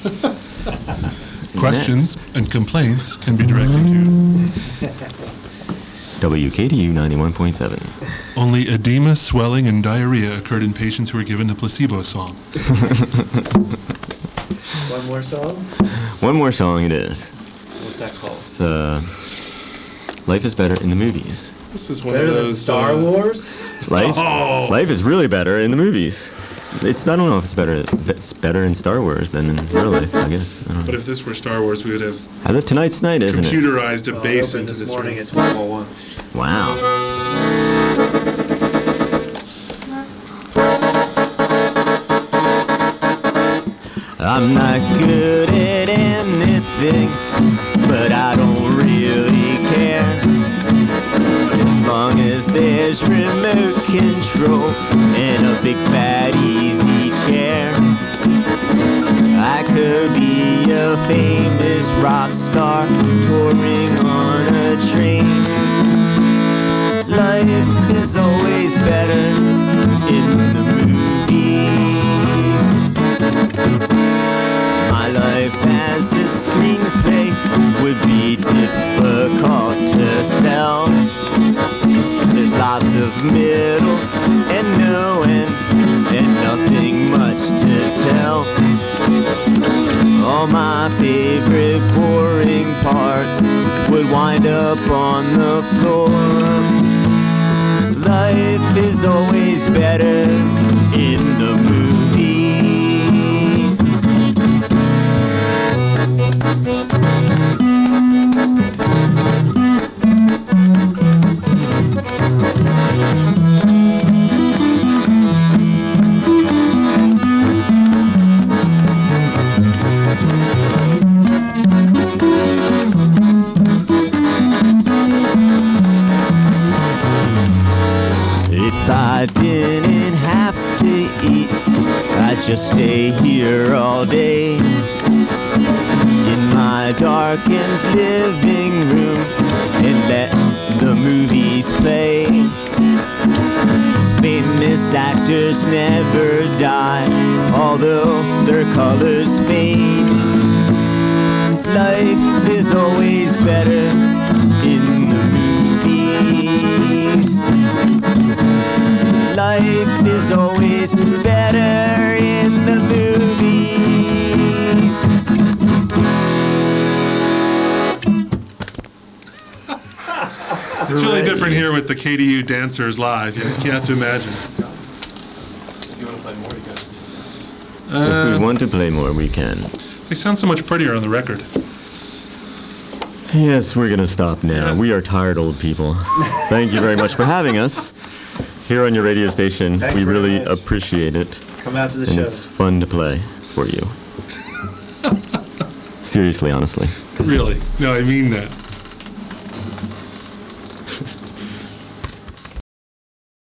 Questions and complaints can be directed to WKDU 91.7. only edema, swelling, and diarrhea occurred in patients who were given the placebo song. One more song? One more song it is. What's that called? It's Life is Better in the Movies. This is one Better of than those Star Wars? Life is really better in the movies. I don't know if it's better in Star Wars than in real life, I guess. I don't know. But if this were Star Wars, we would have Tonight's night, isn't it? computerized a Well, base I opened into this this morning room. at 12:01. Wow. I'm not good at anything, but I don't really care. As long as there's remote control and a big fat easy chair, I could be a famous rock star touring on a train. Life is always better in the movies. My life as a screenplay would be difficult to sell. There's lots of middle and no end, and nothing much to tell. All my favorite boring parts would wind up on the floor. Life is always better in the movies. If I didn't have to eat, I'd just stay here all day in my darkened living room and let the movies play. Famous actors never die, although their colors fade. Life is always better in the movies. Life is always better in the movies. It's really different here with the KDU dancers live. You have to imagine. You want to play more? You guys? If we want to play more, we can. They sound so much prettier on the record. Yes, we're going to stop now. We are tired old people. Thank you very much for having us here on your radio station. Thanks We very really much. appreciate it. Come out to the And show. it's fun to play for you. Seriously, honestly. Really. No, I mean that.